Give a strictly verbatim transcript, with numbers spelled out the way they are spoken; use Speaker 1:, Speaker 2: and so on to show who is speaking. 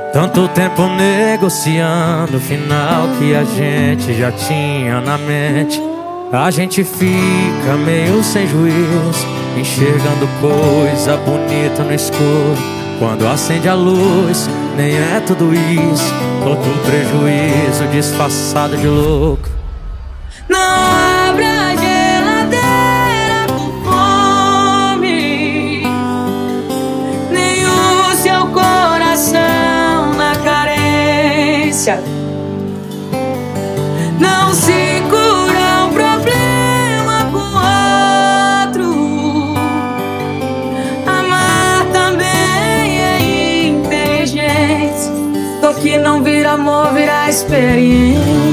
Speaker 1: Tanto tempo negociando o final que a gente já tinha na mente. A gente fica meio sem juízo, enxergando coisa bonita no escuro. Quando acende a luz, nem é tudo isso, todo prejuízo disfarçado de louco.
Speaker 2: Não abra a geladeira por fome, nem o seu coração na carência. Não se cura um problema com outro. Amar também é inteligência. Só que não vira amor, vira experiência.